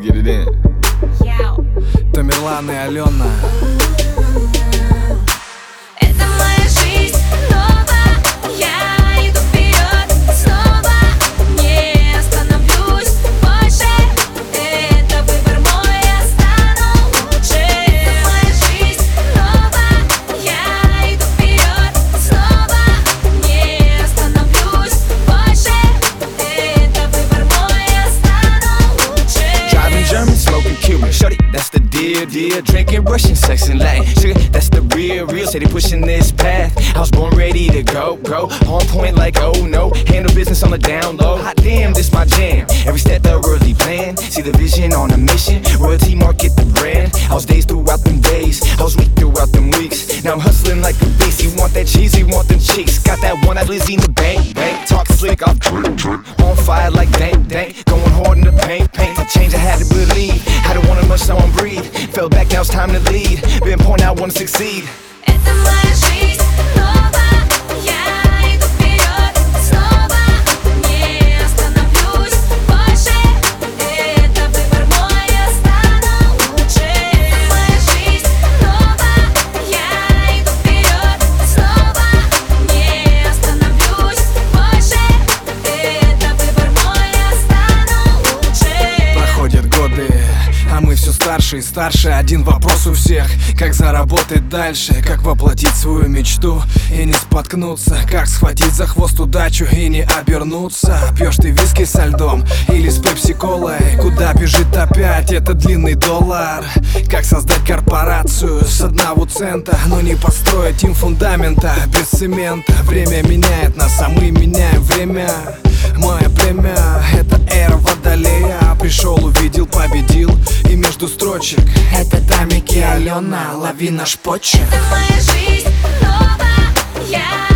get it in. Тамерлан и Алена. Это моя жизнь снова, я иду вперед снова, не остановлюсь больше. Это выбор мой, я стану лучше. Это моя жизнь снова, я иду вперед снова, не остановлюсь больше. Это выбор мой, я стану лучше. Driving German, smoking Cuban, shorty, that's the deal, deal. Drinking Russian, sex and Latin, sugar, that's the real, real. Steady pushing this path, I was born ready to go, on point like oh no, handle business on the down low. Hot damn, this my jam, every step the worthy plan. See the vision on a mission, royalty market the brand. I was dazed throughout them days, I was weak throughout them weeks. Now I'm hustling like a beast, you want that cheese, you want them cheeks. Got that one, I Lizzie in the bank, talk slick, I'm on fire like dank, going hard in the paint. A change I had to believe, I don't wanna much, so I'm breathe. Fell back, now it's time to lead, been point out, wanna succeed. Это моя жизнь снова, я иду вперед снова, не остановлюсь больше. Это выбор мой, я стану лучше. Это моя жизнь снова, я иду вперед снова, не остановлюсь больше. Это выбор мой, я стану лучше. Проходят годы, а мы все старше и старше. Один вопрос у всех: как заработать дальше, как воплотить свою мечту и не споткнуться, как схватить за хвост удачу и не обернуться. Пьешь ты виски со льдом или с пепси-колой? Куда бежит опять этот длинный доллар? Как создать корпорацию с 1 цента, но не построить им фундамента без цемента? Время меняет нас, а мы меняем время. Мое племя — это эра Водолея. Пришел, увидел, победил, и между строчек это Тамик и Алена, лови наш почерк. Это моя жизнь снова, я